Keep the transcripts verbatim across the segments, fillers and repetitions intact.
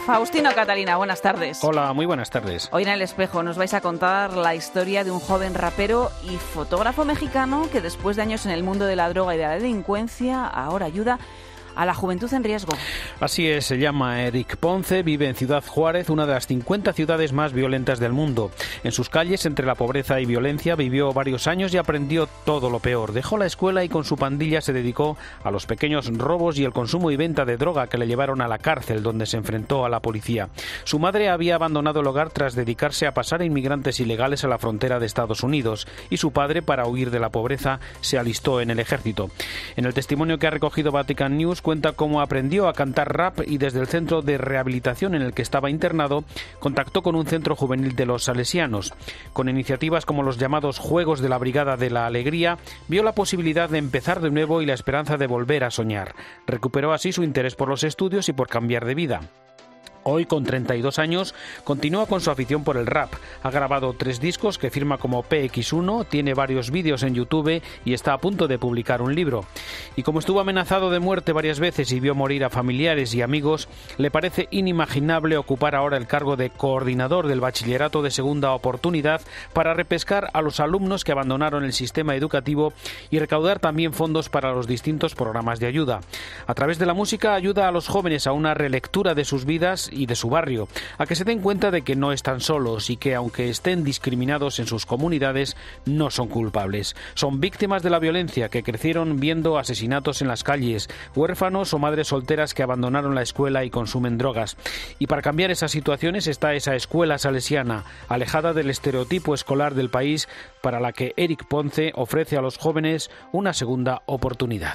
Faustino Catalina, buenas tardes. Hola, muy buenas tardes. Hoy en El Espejo nos vais a contar la historia de un joven rapero y fotógrafo mexicano que después de años en el mundo de la droga y de la delincuencia ahora ayuda a la juventud en riesgo. Así es, se llama Eric Ponce, vive en Ciudad Juárez, una de las cincuenta ciudades más violentas del mundo. En sus calles, entre la pobreza y violencia, vivió varios años y aprendió todo lo peor. Dejó la escuela y con su pandilla se dedicó a los pequeños robos y el consumo y venta de droga que le llevaron a la cárcel, donde se enfrentó a la policía. Su madre había abandonado el hogar tras dedicarse a pasar a inmigrantes ilegales a la frontera de Estados Unidos, y su padre, para huir de la pobreza, se alistó en el ejército. En el testimonio que ha recogido Vatican News, cuenta cómo aprendió a cantar rap y desde el centro de rehabilitación en el que estaba internado contactó con un centro juvenil de los salesianos. Con iniciativas como los llamados Juegos de la Brigada de la Alegría, vio la posibilidad de empezar de nuevo y la esperanza de volver a soñar. Recuperó así su interés por los estudios y por cambiar de vida. Hoy, con treinta y dos años, continúa con su afición por el rap. Ha grabado tres discos que firma como P X uno, tiene varios vídeos en YouTube y está a punto de publicar un libro. Y como estuvo amenazado de muerte varias veces y vio morir a familiares y amigos, le parece inimaginable ocupar ahora el cargo de coordinador del bachillerato de segunda oportunidad para repescar a los alumnos que abandonaron el sistema educativo y recaudar también fondos para los distintos programas de ayuda. A través de la música ayuda a los jóvenes a una relectura de sus vidas y de su barrio, a que se den cuenta de que no están solos y que, aunque estén discriminados en sus comunidades, no son culpables. Son víctimas de la violencia que crecieron viendo asesinatos en las calles, huérfanos o madres solteras que abandonaron la escuela y consumen drogas. Y para cambiar esas situaciones está esa escuela salesiana, alejada del estereotipo escolar del país, para la que Eric Ponce ofrece a los jóvenes una segunda oportunidad.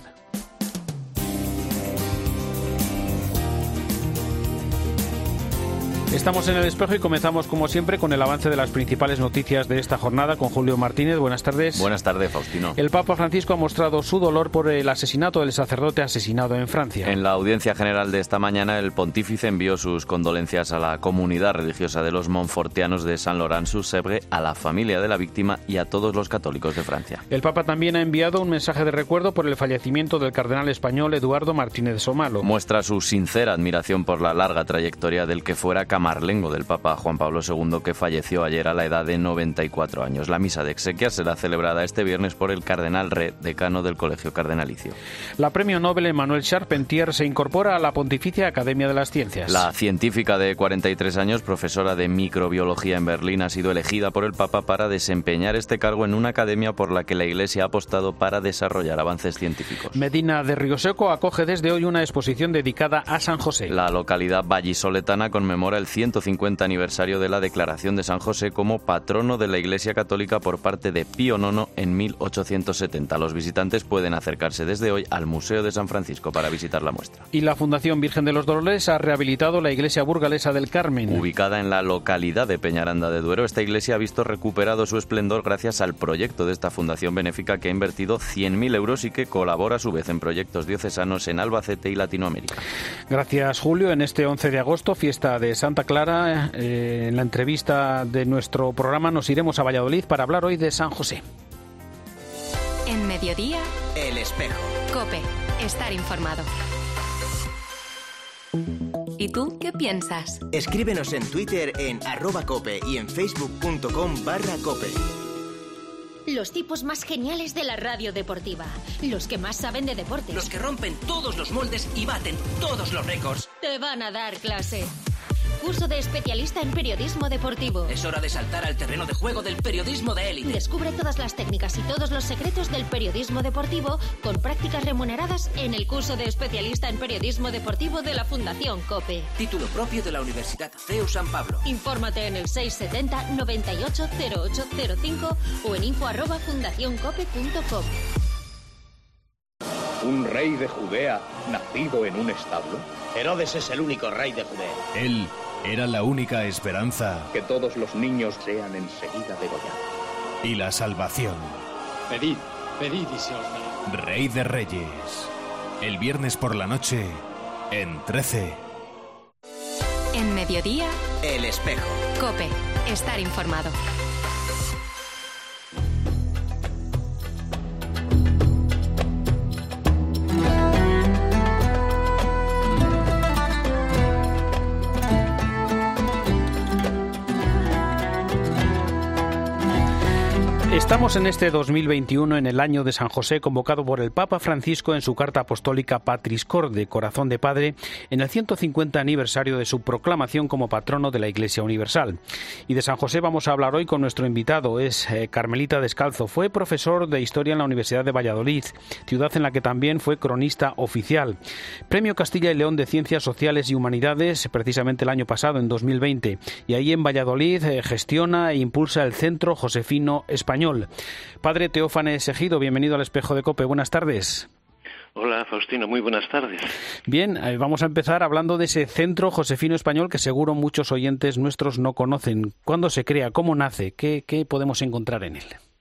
Estamos en El Espejo y comenzamos, como siempre, con el avance de las principales noticias de esta jornada con Julio Martínez. Buenas tardes. Buenas tardes, Faustino. El Papa Francisco ha mostrado su dolor por el asesinato del sacerdote asesinado en Francia. En la audiencia general de esta mañana, el pontífice envió sus condolencias a la comunidad religiosa de los montfortianos de Saint-Laurent-sur-Sèvre, a la familia de la víctima y a todos los católicos de Francia. El Papa también ha enviado un mensaje de recuerdo por el fallecimiento del cardenal español Eduardo Martínez Somalo. Muestra su sincera admiración por la larga trayectoria del que fuera camarlengo del Papa Juan Pablo segundo, que falleció ayer a la edad de noventa y cuatro años. La misa de exequias será celebrada este viernes por el cardenal Re, decano del Colegio Cardenalicio. La premio Nobel Emmanuelle Charpentier se incorpora a la Pontificia Academia de las Ciencias. La científica de cuarenta y tres años, profesora de microbiología en Berlín, ha sido elegida por el Papa para desempeñar este cargo en una academia por la que la Iglesia ha apostado para desarrollar avances científicos. Medina de Rioseco acoge desde hoy una exposición dedicada a San José. La localidad vallisoletana conmemora el ciento cincuenta aniversario de la declaración de San José como patrono de la Iglesia Católica por parte de Pío nono en mil ochocientos setenta. Los visitantes pueden acercarse desde hoy al Museo de San Francisco para visitar la muestra. Y la Fundación Virgen de los Dolores ha rehabilitado la iglesia burgalesa del Carmen. Ubicada en la localidad de Peñaranda de Duero, esta iglesia ha visto recuperado su esplendor gracias al proyecto de esta fundación benéfica, que ha invertido cien mil euros y que colabora a su vez en proyectos diocesanos en Albacete y Latinoamérica. Gracias, Julio. En este once de agosto, fiesta de Santa Clara, eh, en la entrevista de nuestro programa nos iremos a Valladolid para hablar hoy de San José. En Mediodía, El Espejo. COPE. Estar informado. ¿Y tú qué piensas? Escríbenos en Twitter en arroba cope y en facebook.com barra cope. Los tipos más geniales de la radio deportiva. Los que más saben de deportes. Los que rompen todos los moldes y baten todos los récords. Te van a dar clase. Curso de especialista en periodismo deportivo. Es hora de saltar al terreno de juego del periodismo de élite. Descubre todas las técnicas y todos los secretos del periodismo deportivo con prácticas remuneradas en el curso de especialista en periodismo deportivo de la Fundación COPE. Título propio de la Universidad C E U San Pablo. Infórmate en el seiscientos setenta noventa y ocho cero ocho cero cinco o en info arroba fundacioncope punto com. ¿Un rey de Judea nacido en un establo? Herodes es el único rey de Judea. Él era la única esperanza. Que todos los niños sean enseguida degollados. Y la salvación. Pedid, pedid y se os dará. Rey de Reyes. El viernes por la noche, en trece. En Mediodía, El Espejo. COPE. Estar informado. Estamos en este dos mil veintiuno, en el año de San José, convocado por el Papa Francisco en su carta apostólica Patris Corde, Corazón de Padre, en el ciento cincuenta aniversario de su proclamación como patrono de la Iglesia Universal. Y de San José vamos a hablar hoy con nuestro invitado, es eh, Carmelita Descalzo. Fue profesor de Historia en la Universidad de Valladolid, ciudad en la que también fue cronista oficial. Premio Castilla y León de Ciencias Sociales y Humanidades, precisamente el año pasado, en dos mil veinte. Y ahí en Valladolid eh, gestiona e impulsa el Centro Josefino Español. Padre Teófanes Ejido, bienvenido al Espejo de COPE. Buenas tardes. Hola, Faustino, muy buenas tardes. Bien, vamos a empezar hablando de ese Centro Josefino Español que seguro muchos oyentes nuestros no conocen. ¿Cuándo se crea? ¿Cómo nace? ¿Qué, qué podemos encontrar en él?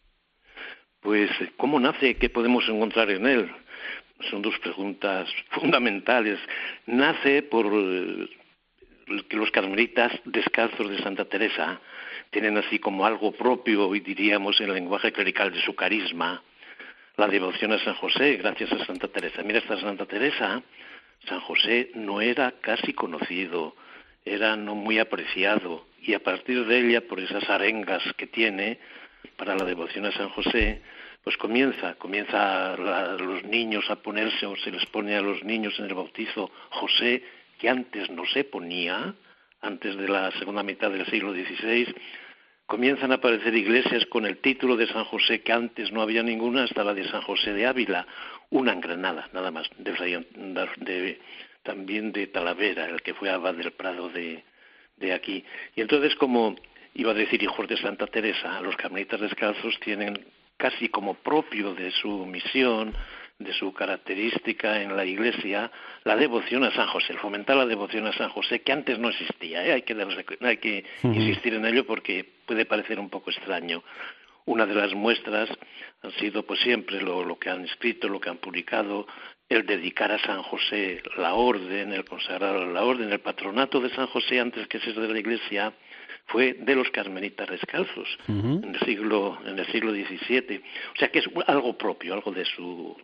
Pues, ¿cómo nace? ¿Qué podemos encontrar en él? Son dos preguntas fundamentales. Nace por eh, que los carmelitas descalzos de Santa Teresa tienen así como algo propio, hoy diríamos en el lenguaje clerical, de su carisma, la devoción a San José, gracias a Santa Teresa. Mira, esta Santa Teresa, San José no era casi conocido, era no muy apreciado, y a partir de ella, por esas arengas que tiene para la devoción a San José, pues comienza, comienza la, los niños a ponerse, o se les pone a los niños en el bautizo José, que antes no se ponía, antes de la segunda mitad del siglo dieciséis, comienzan a aparecer iglesias con el título de San José, que antes no había ninguna, hasta la de San José de Ávila, una en Granada, nada más, de, de, de, también de Talavera, el que fue abad del Prado de, de aquí. Y entonces, como iba a decir hijos de Santa Teresa, los carmelitas descalzos tienen casi como propio de su misión, de su característica en la Iglesia, la devoción a San José, el fomentar la devoción a San José, que antes no existía, ¿eh? hay que, hay que uh-huh. insistir en ello porque puede parecer un poco extraño. Una de las muestras han sido pues siempre lo, lo que han escrito, lo que han publicado, el dedicar a San José la orden, el consagrar la orden, el patronato de San José antes que ser de la Iglesia, fue de los carmelitas descalzos uh-huh. en el siglo en el siglo diecisiete. O sea que es algo propio, algo de su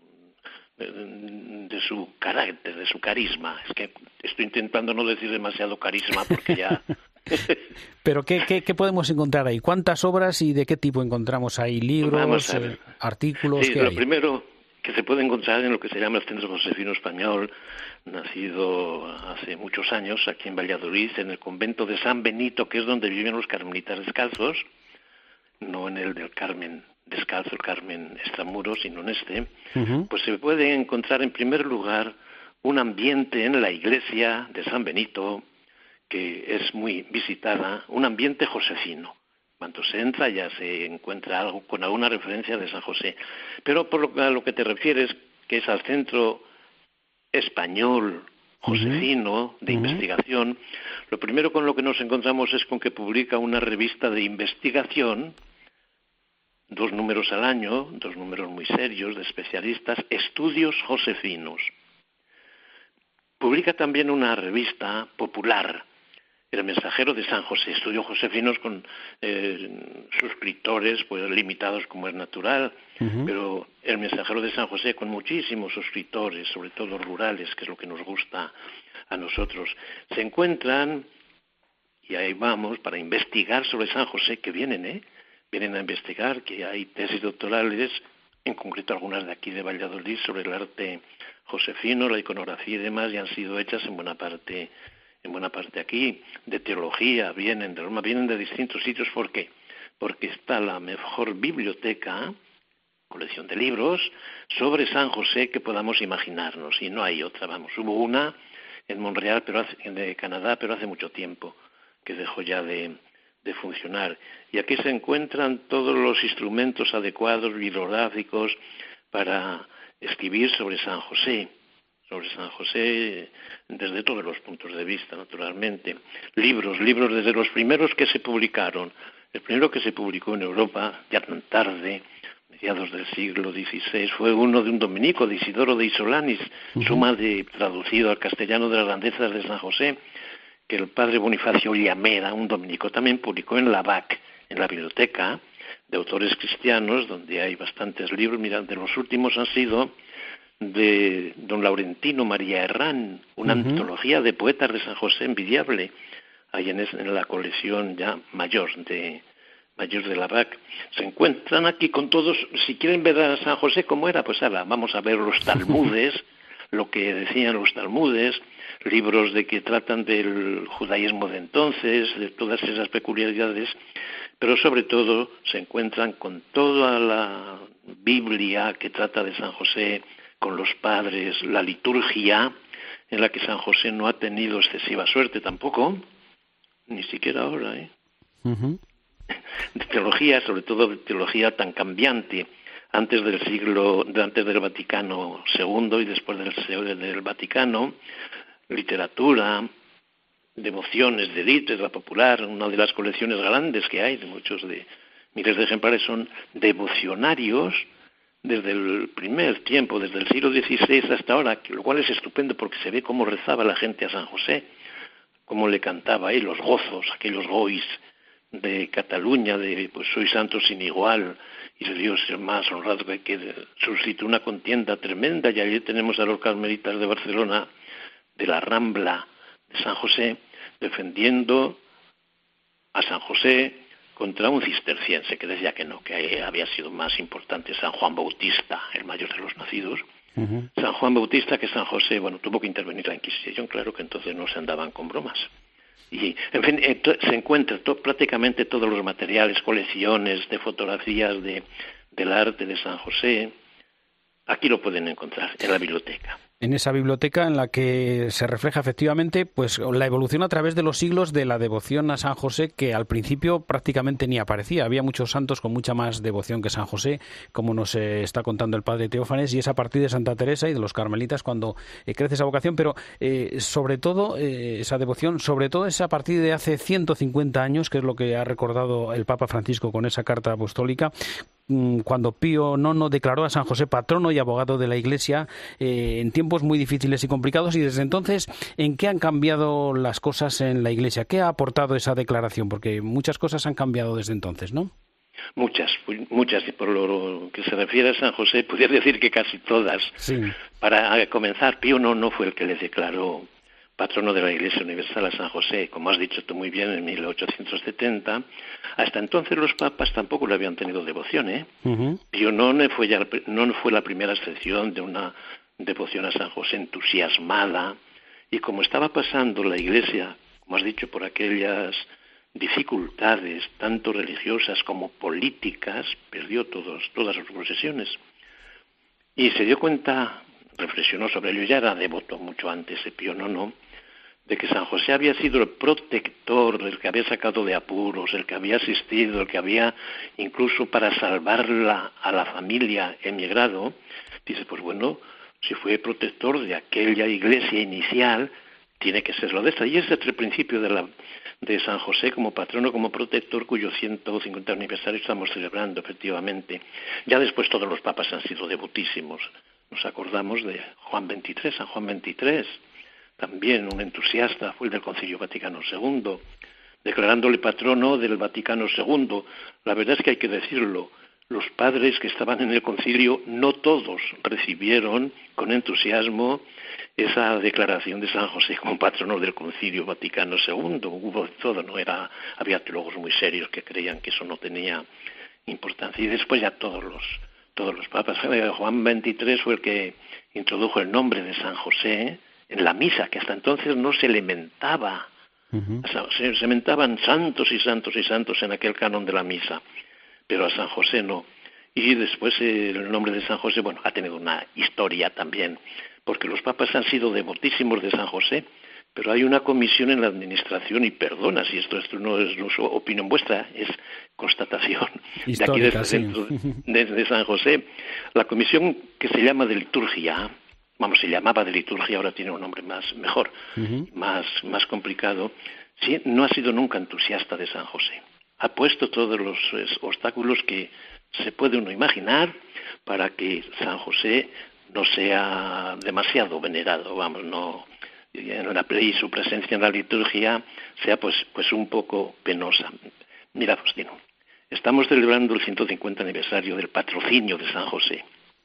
de su carácter, de su carisma. Es que estoy intentando no decir demasiado carisma porque ya... Pero ¿qué, qué, ¿qué podemos encontrar ahí? ¿Cuántas obras y de qué tipo encontramos ahí? ¿Libros, eh, artículos? Sí, ¿qué lo hay? Primero que se puede encontrar en lo que se llama el Centro Josefino Español, nacido hace muchos años aquí en Valladolid, en el convento de San Benito, que es donde viven los carmelitas descalzos, no en el del Carmen Descalzo, el Carmen Extramuros, sino en este, uh-huh. pues se puede encontrar en primer lugar un ambiente en la iglesia de San Benito que es muy visitada, un ambiente josefino. Cuando se entra ya se encuentra algo con alguna referencia de San José. Pero por lo, a lo que te refieres, que es al Centro Español Josefino uh-huh. de uh-huh. investigación, lo primero con lo que nos encontramos es con que publica una revista de investigación, dos números al año, dos números muy serios de especialistas, Estudios Josefinos. Publica también una revista popular, El Mensajero de San José, Estudios Josefinos con eh, suscriptores pues limitados como es natural, uh-huh. pero El Mensajero de San José con muchísimos suscriptores, sobre todo rurales, que es lo que nos gusta a nosotros. Se encuentran, y ahí vamos, para investigar sobre San José, que vienen, ¿eh? Vienen a investigar, que hay tesis doctorales, en concreto algunas de aquí de Valladolid, sobre el arte josefino, la iconografía y demás, y han sido hechas en buena parte, en buena parte aquí. De teología vienen, de Roma, vienen de distintos sitios. ¿Por qué? Porque está la mejor biblioteca, colección de libros, sobre San José que podamos imaginarnos, y no hay otra, vamos. Hubo una en Montreal, pero hace, de Canadá, pero hace mucho tiempo, que dejó ya de... de funcionar. Y aquí se encuentran todos los instrumentos adecuados, bibliográficos, para escribir sobre San José, sobre San José desde todos los puntos de vista, naturalmente. Libros, libros desde los primeros que se publicaron. El primero que se publicó en Europa, ya tan tarde, mediados del siglo dieciséis, fue uno de un dominico, de Isidoro de Isolanis, uh-huh. suma de traducido al castellano de las grandezas de San José, que el padre Bonifacio Llameda, un dominico, también publicó en la B A C, en la biblioteca de autores cristianos, donde hay bastantes libros. Mirad, de los últimos han sido de don Laurentino María Herrán, una uh-huh. antología de poetas de San José envidiable, ahí en, es, en la colección ya mayor de, mayor de la B A C. Se encuentran aquí con todos. Si quieren ver a San José cómo era, pues ahora vamos a ver los talmudes, lo que decían los talmudes, libros de que tratan del judaísmo de entonces, de todas esas peculiaridades, pero sobre todo se encuentran con toda la Biblia que trata de San José, con los padres, la liturgia, en la que San José no ha tenido excesiva suerte tampoco, ni siquiera ahora, ¿eh? Uh-huh. De teología, sobre todo de teología tan cambiante, antes del siglo, antes del Vaticano segundo y después del, del Vaticano, literatura, devociones de literatura popular. Una de las colecciones grandes que hay, de muchos de miles de ejemplares, son devocionarios desde el primer tiempo, desde el siglo dieciséis hasta ahora, lo cual es estupendo porque se ve cómo rezaba la gente a San José, cómo le cantaba ahí los gozos, aquellos gois de Cataluña, de pues soy santo sin igual, y de Dios el más honrado, que, que suscitó una contienda tremenda. Y allí tenemos a los carmelitas de Barcelona, de la Rambla de San José, defendiendo a San José contra un cisterciense que decía que no, que había sido más importante San Juan Bautista, el mayor de los nacidos. Uh-huh. San Juan Bautista, que San José, bueno, tuvo que intervenir la Inquisición, claro que entonces no se andaban con bromas. Y, en fin, eh, to, se encuentran to, prácticamente todos los materiales, colecciones de fotografías de, del arte de San José. Aquí lo pueden encontrar, en la biblioteca. En esa biblioteca en la que se refleja efectivamente pues la evolución a través de los siglos de la devoción a San José, que al principio prácticamente ni aparecía. Había muchos santos con mucha más devoción que San José, como nos eh, está contando el padre Teófanes, y es a partir de Santa Teresa y de los carmelitas cuando eh, crece esa vocación, pero eh, sobre todo eh, esa devoción, sobre todo es a partir de hace ciento cincuenta años, que es lo que ha recordado el Papa Francisco con esa carta apostólica, cuando Pío nono declaró a San José patrono y abogado de la Iglesia eh, en tiempos muy difíciles y complicados. Y desde entonces, ¿en qué han cambiado las cosas en la Iglesia? ¿Qué ha aportado esa declaración? Porque muchas cosas han cambiado desde entonces, ¿no? Muchas, muchas. Y por lo que se refiere a San José, podría decir que casi todas. Sí. Para comenzar, Pío nono fue el que le declaró patrono de la Iglesia Universal a San José, como has dicho tú muy bien, en mil ochocientos setenta. Hasta entonces los papas tampoco le habían tenido devoción, ¿eh? Uh-huh. Pío nono fue, ya, no fue la primera excepción de una devoción a San José entusiasmada, y como estaba pasando la Iglesia, como has dicho, por aquellas dificultades, tanto religiosas como políticas, perdió todos, todas sus posesiones. Y se dio cuenta, reflexionó sobre ello, ya era devoto mucho antes de Pío nono, de que San José había sido el protector, el que había sacado de apuros, el que había asistido, el que había, incluso para salvarla a la familia emigrado. Dice, pues bueno, si fue protector de aquella iglesia inicial, tiene que serlo de esta. Y ese es el principio de, la, de San José como patrono, como protector, cuyo ciento cincuenta aniversario estamos celebrando, efectivamente. Ya después todos los papas han sido devotísimos. Nos acordamos de Juan veintitrés, San Juan veintitrés, también un entusiasta, fue el del Concilio Vaticano segundo, declarándole patrono del Vaticano segundo. La verdad es que hay que decirlo, los padres que estaban en el concilio, no todos recibieron con entusiasmo esa declaración de San José como patrono del Concilio Vaticano segundo. Hubo todo, no era, había teólogos muy serios que creían que eso no tenía importancia. Y después ya todos los todos los papas. Juan veintitrés fue el que introdujo el nombre de San José en la misa, que hasta entonces no se le mentaba. Uh-huh. Se, se mentaban santos y santos y santos en aquel canon de la misa, pero a San José no. Y después eh, el nombre de San José, bueno, ha tenido una historia también, porque los papas han sido devotísimos de San José, pero hay una comisión en la administración, y perdona si esto, esto no es no es opinión vuestra, es constatación histórica, de aquí de, sí. dentro de, de San José. La comisión que se llama de liturgia, vamos, se llamaba de liturgia, ahora tiene un nombre más mejor, uh-huh. más, más complicado, sí, no ha sido nunca entusiasta de San José. Ha puesto todos los eh, obstáculos que se puede uno imaginar para que San José no sea demasiado venerado, vamos, no, en la y su presencia en la liturgia sea pues, pues un poco penosa. Mira, Faustino, estamos celebrando el ciento cincuenta aniversario del patrocinio de San José.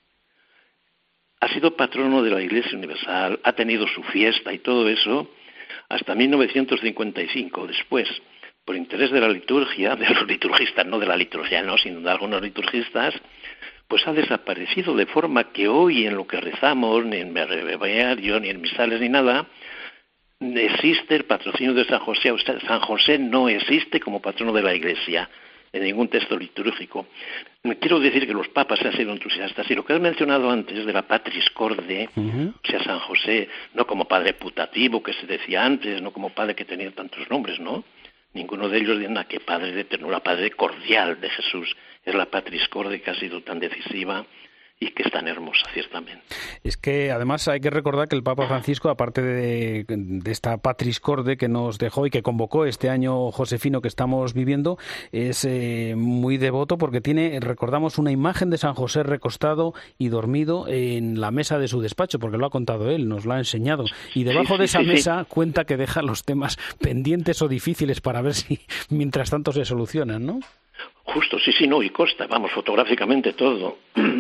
Ha sido patrono de la Iglesia Universal, ha tenido su fiesta y todo eso hasta mil novecientos cincuenta y cinco. Después, por interés de la liturgia, de los liturgistas, no de la liturgia, no, sino de algunos liturgistas, pues ha desaparecido, de forma que hoy en lo que rezamos, ni en breviario, ni en misales, ni nada, existe el patrocinio de San José. O sea, San José no existe como patrono de la Iglesia en ningún texto litúrgico. Quiero decir que los papas han sido entusiastas, y lo que has mencionado antes de la Patris Corde, uh-huh. o sea, San José, no como padre putativo que se decía antes, no como padre que tenía tantos nombres, ¿no? Ninguno de ellos dice nada que padre de ternura, padre cordial de Jesús. Es la Patris Corde que ha sido tan decisiva y que es tan hermosa, ciertamente. Es que además hay que recordar que el Papa Francisco, aparte de, de esta Patris Corde que nos dejó y que convocó este año josefino que estamos viviendo, es eh, muy devoto porque tiene, recordamos, una imagen de San José recostado y dormido en la mesa de su despacho, porque lo ha contado él, nos lo ha enseñado. Y debajo sí, de esa sí, mesa sí. cuenta que deja los temas pendientes o difíciles para ver si mientras tanto se solucionan, ¿no? Justo, sí, sí, no, y consta, vamos, fotográficamente todo.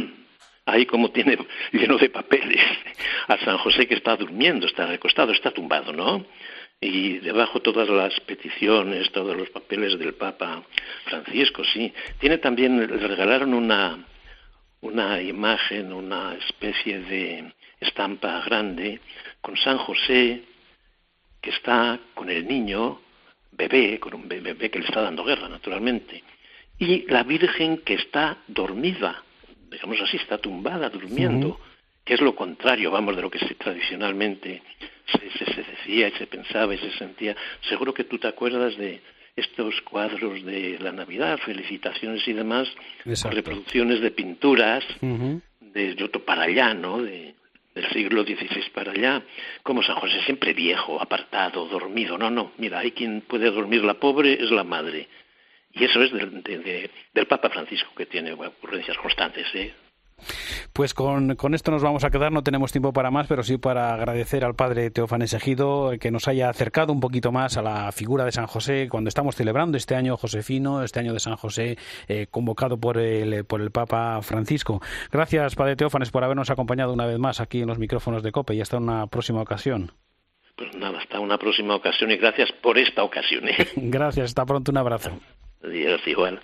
Ahí como tiene lleno de papeles a San José que está durmiendo, está recostado, está tumbado, ¿no? Y debajo todas las peticiones, todos los papeles del Papa Francisco, sí. Tiene también, le regalaron una, una imagen, una especie de estampa grande con San José que está con el niño, bebé, con un bebé que le está dando guerra, naturalmente. Y la Virgen que está dormida, digamos así, está tumbada, durmiendo, uh-huh. que es lo contrario, vamos, de lo que se, tradicionalmente se, se, se decía y se pensaba y se sentía. Seguro que tú te acuerdas de estos cuadros de la Navidad, felicitaciones y demás, con reproducciones de pinturas uh-huh. de Giotto para allá, ¿no?, de, del siglo dieciséis para allá, como San José siempre viejo, apartado, dormido. No, no, mira, hay quien puede dormir, la pobre es la madre. Y eso es del, de, de, del Papa Francisco, que tiene ocurrencias constantes, ¿eh? Pues con, con esto nos vamos a quedar, no tenemos tiempo para más, pero sí para agradecer al padre Teófanes Ejido que nos haya acercado un poquito más a la figura de San José cuando estamos celebrando este año josefino, este año de San José, eh, convocado por el, por el Papa Francisco. Gracias, padre Teófanes, por habernos acompañado una vez más aquí en los micrófonos de COPE, y hasta una próxima ocasión. Pues nada, hasta una próxima ocasión y gracias por esta ocasión, ¿eh? Gracias, hasta pronto, un abrazo. Adiós, igual.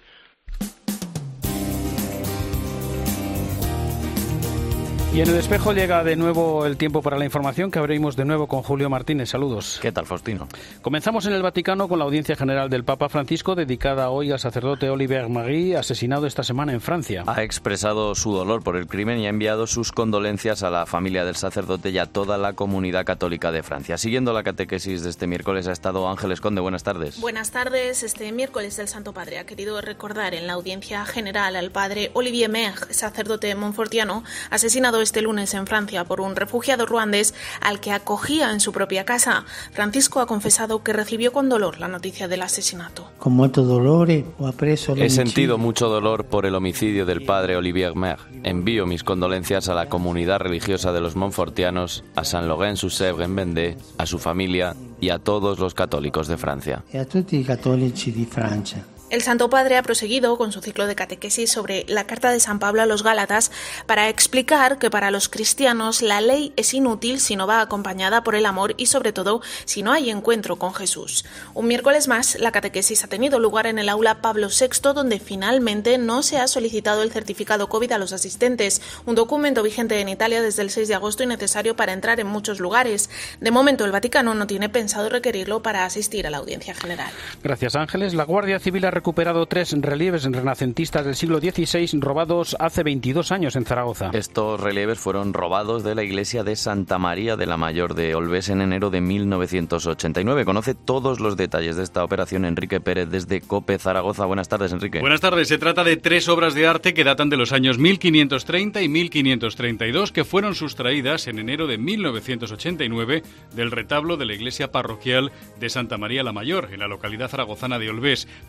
Y en el espejo llega de nuevo el tiempo para la información, que abrimos de nuevo con Julio Martínez. Saludos. ¿Qué tal, Faustino? Comenzamos en el Vaticano con la audiencia general del Papa Francisco, dedicada hoy al sacerdote Olivier Marie, asesinado esta semana en Francia. Ha expresado su dolor por el crimen y ha enviado sus condolencias a la familia del sacerdote y a toda la comunidad católica de Francia. Siguiendo la catequesis de este miércoles ha estado Ángeles Conde. Buenas tardes. Buenas tardes. Este miércoles el Santo Padre ha querido recordar en la audiencia general al padre Olivier Maire, sacerdote montfortiano, asesinado este lunes en Francia por un refugiado ruandés al que acogía en su propia casa. Francisco ha confesado que recibió con dolor la noticia del asesinato. Con mucho dolor he sentido mucho dolor por el homicidio del padre Olivier Maire. Envío mis condolencias a la comunidad religiosa de los montfortianos, a Saint-Laurent-sur-Sèvre en Vendée, a su familia y a todos los católicos de Francia. Y a tutti i cattolici di Francia. El Santo Padre ha proseguido con su ciclo de catequesis sobre la carta de San Pablo a los Gálatas para explicar que para los cristianos la ley es inútil si no va acompañada por el amor y sobre todo si no hay encuentro con Jesús. Un miércoles más, la catequesis ha tenido lugar en el aula Pablo sexto, donde finalmente no se ha solicitado el certificado COVID a los asistentes, un documento vigente en Italia desde el seis de agosto y necesario para entrar en muchos lugares. De momento, el Vaticano no tiene pensado requerirlo para asistir a la audiencia general. Gracias, Ángeles. La Guardia Civil ha recuperado tres relieves renacentistas del siglo dieciséis robados hace veintidós años en Zaragoza. Estos relieves fueron robados de la iglesia de Santa María de la Mayor de Olbés en enero de mil novecientos ochenta y nueve. Conoce todos los detalles de esta operación Enrique Pérez desde COPE Zaragoza. Buenas tardes, Enrique. Buenas tardes. Se trata de tres obras de arte que datan de los años mil quinientos treinta y mil quinientos treinta y dos que fueron sustraídas en enero de mil novecientos ochenta y nueve del retablo de la iglesia parroquial de Santa María la Mayor en la localidad zaragozana de Olbés. Podrían haber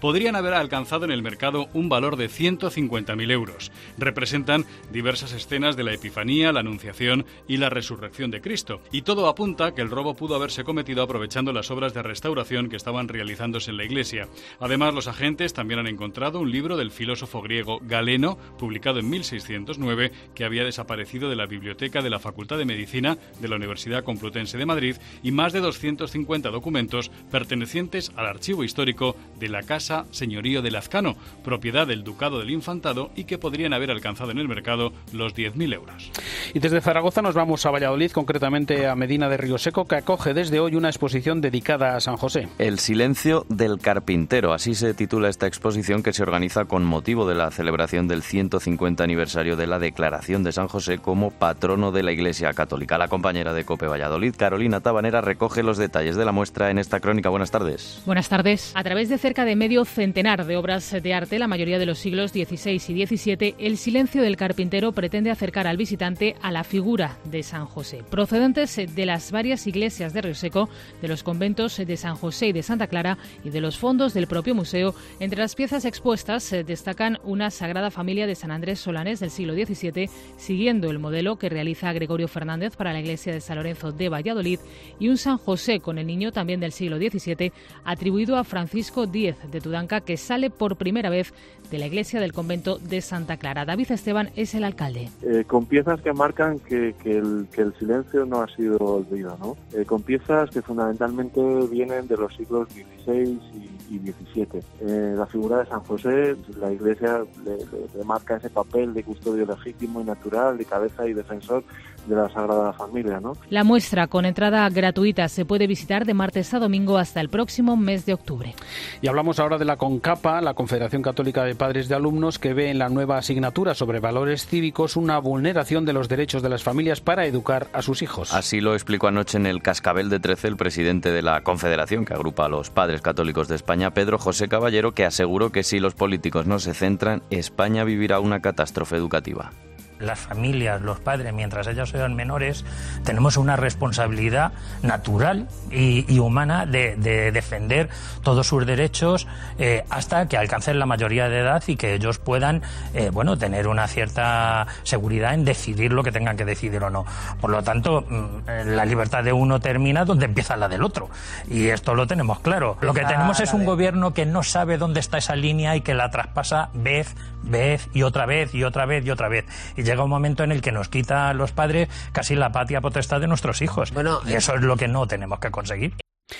haber alcanzado en el mercado un valor de ciento cincuenta mil euros. Representan diversas escenas de la Epifanía, la Anunciación y la Resurrección de Cristo. Y todo apunta a que el robo pudo haberse cometido aprovechando las obras de restauración que estaban realizándose en la iglesia. Además, los agentes también han encontrado un libro del filósofo griego Galeno, publicado en mil seiscientos nueve, que había desaparecido de la biblioteca de la Facultad de Medicina de la Universidad Complutense de Madrid, y más de doscientos cincuenta documentos pertenecientes al archivo histórico de la Casa Señorío de Lazcano, propiedad del Ducado del Infantado, y que podrían haber alcanzado en el mercado los diez mil euros. Y desde Zaragoza nos vamos a Valladolid, concretamente a Medina de Río Seco, que acoge desde hoy una exposición dedicada a San José. El silencio del carpintero, así se titula esta exposición, que se organiza con motivo de la celebración del ciento cincuenta aniversario de la declaración de San José como patrono de la Iglesia Católica. La compañera de COPE Valladolid, Carolina Tabanera, recoge los detalles de la muestra en esta crónica. Buenas tardes. Buenas tardes. A través de cerca de medio centenar de obras de arte, la mayoría de los siglos dieciséis y diecisiete, El silencio del carpintero pretende acercar al visitante a la figura de San José. Procedentes de las varias iglesias de Río Seco, de los conventos de San José y de Santa Clara y de los fondos del propio museo, entre las piezas expuestas eh, destacan una Sagrada Familia de San Andrés Solanes del siglo diecisiete, siguiendo el modelo que realiza Gregorio Fernández para la iglesia de San Lorenzo de Valladolid, y un San José con el niño también del siglo diecisiete, atribuido a Francisco Díez de Tudanca, que sale por primera vez de la iglesia del convento de Santa Clara. David Esteban es el alcalde. Eh, con piezas que marcan que, que, el, que el silencio no ha sido olvidado, ¿no? Eh, con piezas que fundamentalmente vienen de los siglos dieciséis y, y diecisiete. Eh, la figura de San José, la iglesia le, le, le marca ese papel de custodio legítimo y natural, de cabeza y defensor de la Sagrada Familia, ¿no? La muestra, con entrada gratuita, se puede visitar de martes a domingo hasta el próximo mes de octubre. Y hablamos ahora de la CONCAPA, la Confederación Católica de Padres de Alumnos, que ve en la nueva asignatura sobre valores cívicos una vulneración de los derechos de las familias para educar a sus hijos. Así lo explicó anoche en el Cascabel de Trece el presidente de la Confederación, que agrupa a los padres católicos de España, Pedro José Caballero, que aseguró que si los políticos no se centran, España vivirá una catástrofe educativa. Las familias, los padres, mientras ellos sean menores, tenemos una responsabilidad natural y, y humana de, de defender todos sus derechos eh, hasta que alcancen la mayoría de edad y que ellos puedan eh, bueno, tener una cierta seguridad en decidir lo que tengan que decidir o no. Por lo tanto, la libertad de uno termina donde empieza la del otro. Y esto lo tenemos claro. Lo que tenemos es un gobierno que no sabe dónde está esa línea y que la traspasa vez, vez y otra vez y otra vez y otra vez. Y llega un momento en el que nos quita a los padres casi la patria potestad de nuestros hijos. Bueno, y eso es lo que no tenemos que conseguir.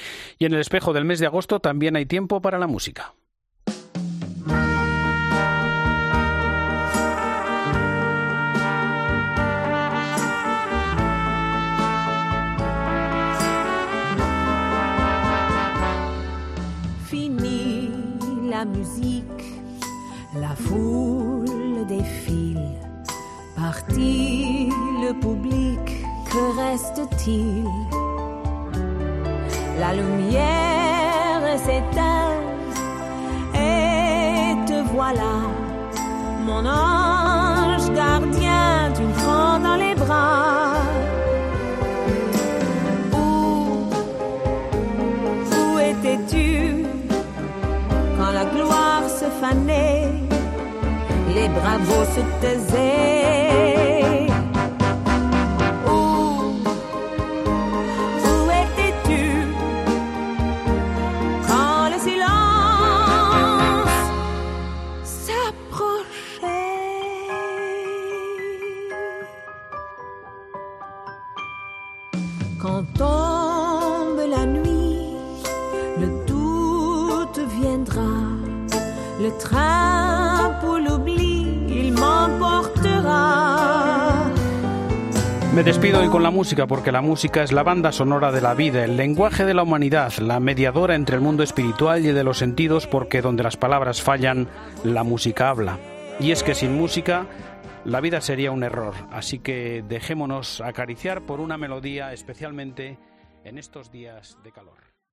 Y en el espejo del mes de agosto también hay tiempo para la música. Fini la musique, la foule défile. Parti le public, que reste-t-il? La lumière s'éteint et te voilà, mon ange gardien, tu me prends dans les bras. Où, où étais-tu quand la gloire se fanait? Les bravos se taisaient. Où, où étais-tu quand le silence s'approchait? Quand tombe la nuit, le doute viendra, le train pour l'oubli. Me despido hoy con la música, porque la música es la banda sonora de la vida, el lenguaje de la humanidad, la mediadora entre el mundo espiritual y de los sentidos, porque donde las palabras fallan, la música habla. Y es que sin música, la vida sería un error. Así que dejémonos acariciar por una melodía, especialmente en estos días de calor.